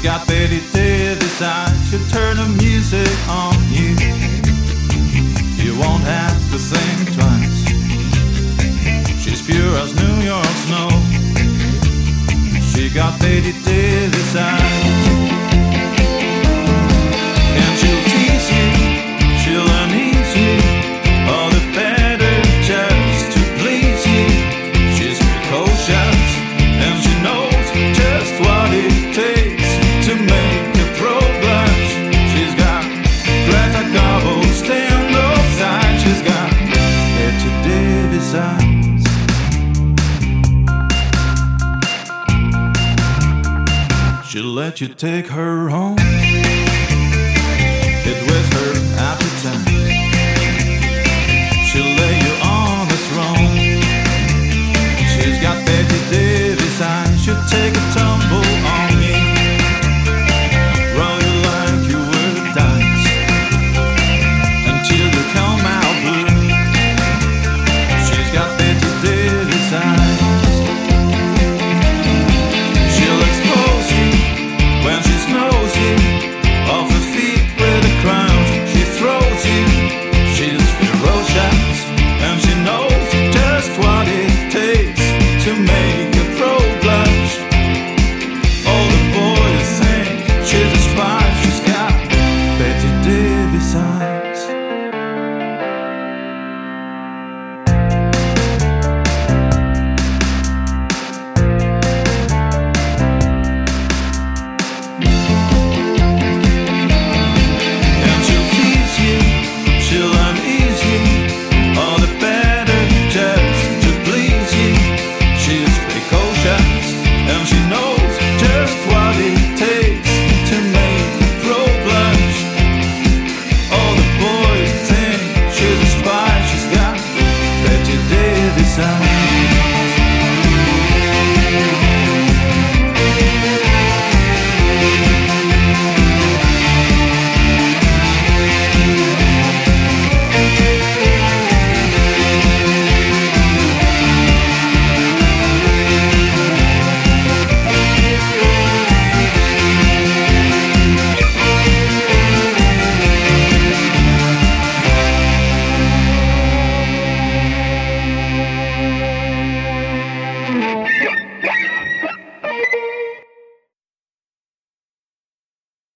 got Betty Davis eyes. She'll turn the music on you. You won't have to think twice. She's pure as New York snow. She got Betty Davis eyes. And she'll tease you, she'll unease you, all the better just to please you. She's precocious and she knows just what it takes to make a pro blush. She's got Greta Garbo stand outside. She's got Betty Davis eyes. She'll let you take her home.